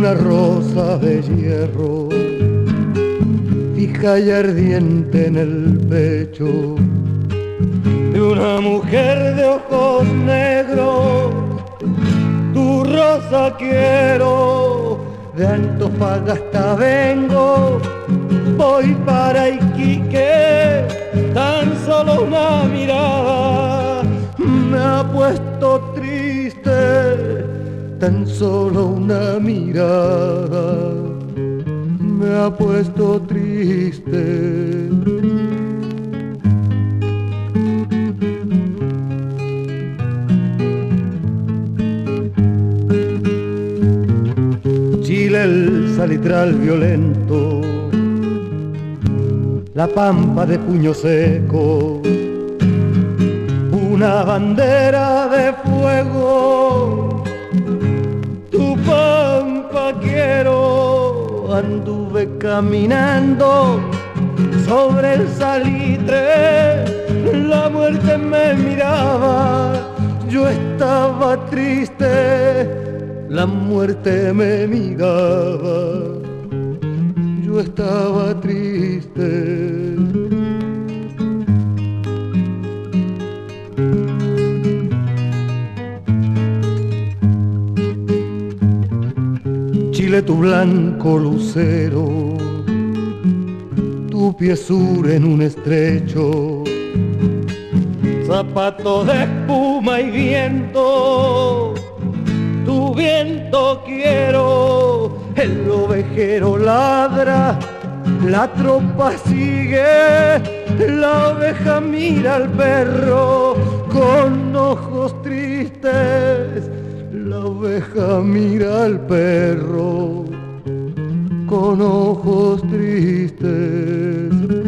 una rosa de hierro, fija y ardiente en el pecho, de una mujer de ojos negros. Tu rosa quiero, de Antofagasta vengo, voy para Iquique, tan solo una mirada me ha puesto triste, tan solo una mirada me ha puesto triste. Chile, el salitral violento, la pampa de puño seco, una bandera de fuego. Tu pampa quiero, anduve caminando sobre el salitre, la muerte me miraba, yo estaba triste. La muerte me miraba, yo estaba triste. Chile, tu blanco lucero, tu pie sur en un estrecho, zapato de espuma y viento. Tu viento quiero, el ovejero ladra, la tropa sigue, la oveja mira al perro con ojos tristes, la oveja mira al perro con ojos tristes.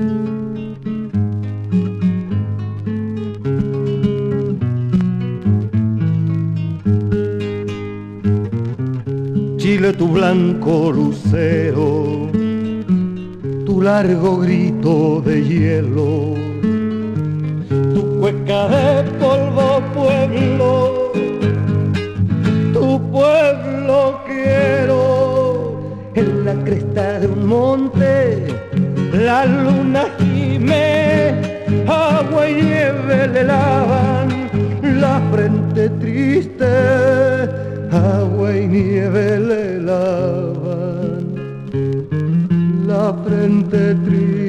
Chile, tu blanco lucero, tu largo grito de hielo, tu cueca de polvo pueblo, tu pueblo quiero. En la cresta de un monte la luna gime, agua y nieve le lavan la frente triste, agua y nieve le lavan la frente triste.